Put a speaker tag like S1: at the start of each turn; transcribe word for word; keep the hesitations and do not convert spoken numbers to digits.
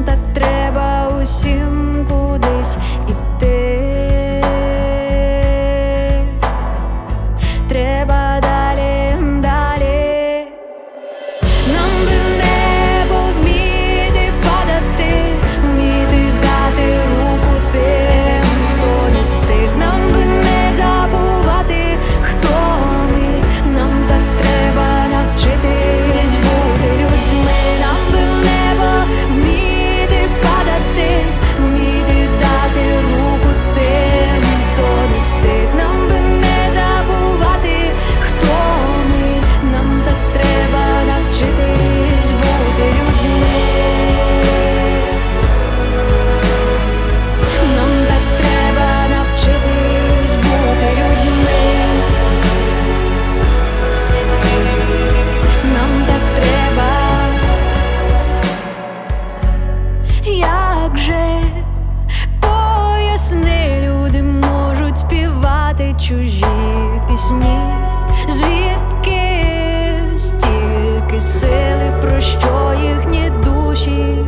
S1: нам так треба усім кудись іти. Треба далі, далі. Нам би в небо вміти падати, вміти дати руку тим, хто не встиг. Нам би не забувати, хто ми. Нам так треба навчитись бути людьми. Нам би в небо вміти падати, вміти дати руку тим, хто не встиг. Нам би не забувати, хто ми. Нам так треба навчитись бути людьми. Нам так треба навчитись бути людьми. Нам так треба. Як же поясни, люди можуть співати чужі пісні? Звідки стільки сили, про що їхні душі